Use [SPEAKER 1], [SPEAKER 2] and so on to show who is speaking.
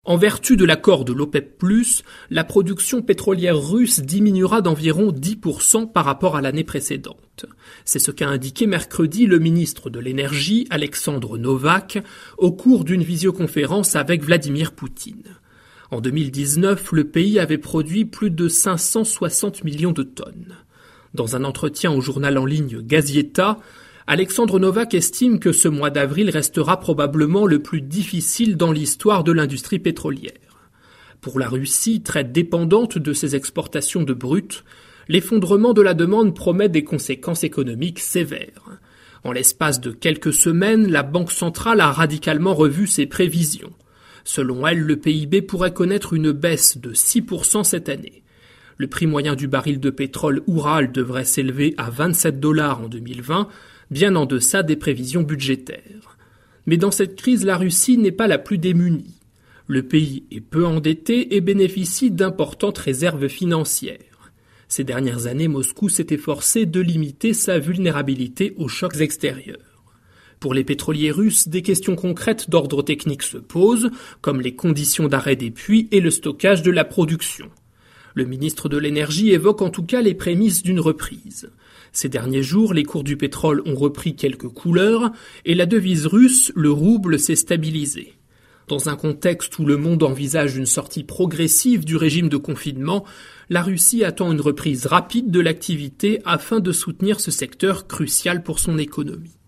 [SPEAKER 1] En vertu de l'accord de l'OPEP+, la production pétrolière russe diminuera d'environ 10% par rapport à l'année précédente. C'est ce qu'a indiqué mercredi le ministre de l'Énergie, Alexandre Novak, au cours d'une visioconférence avec Vladimir Poutine. En 2019, le pays avait produit plus de 560 millions de tonnes. Dans un entretien au journal en ligne Gazeta, Alexandre Novak estime que ce mois d'avril restera probablement le plus difficile dans l'histoire de l'industrie pétrolière. Pour la Russie, très dépendante de ses exportations de brut, l'effondrement de la demande promet des conséquences économiques sévères. En l'espace de quelques semaines, la Banque centrale a radicalement revu ses prévisions. Selon elle, le PIB pourrait connaître une baisse de 6% cette année. Le prix moyen du baril de pétrole Oural devrait s'élever à $27 en 2020, bien en deçà des prévisions budgétaires. Mais dans cette crise, la Russie n'est pas la plus démunie. Le pays est peu endetté et bénéficie d'importantes réserves financières. Ces dernières années, Moscou s'est efforcé de limiter sa vulnérabilité aux chocs extérieurs. Pour les pétroliers russes, des questions concrètes d'ordre technique se posent, comme les conditions d'arrêt des puits et le stockage de la production. Le ministre de l'Énergie évoque en tout cas les prémices d'une reprise. Ces derniers jours, les cours du pétrole ont repris quelques couleurs et la devise russe, le rouble, s'est stabilisée. Dans un contexte où le monde envisage une sortie progressive du régime de confinement, la Russie attend une reprise rapide de l'activité afin de soutenir ce secteur crucial pour son économie.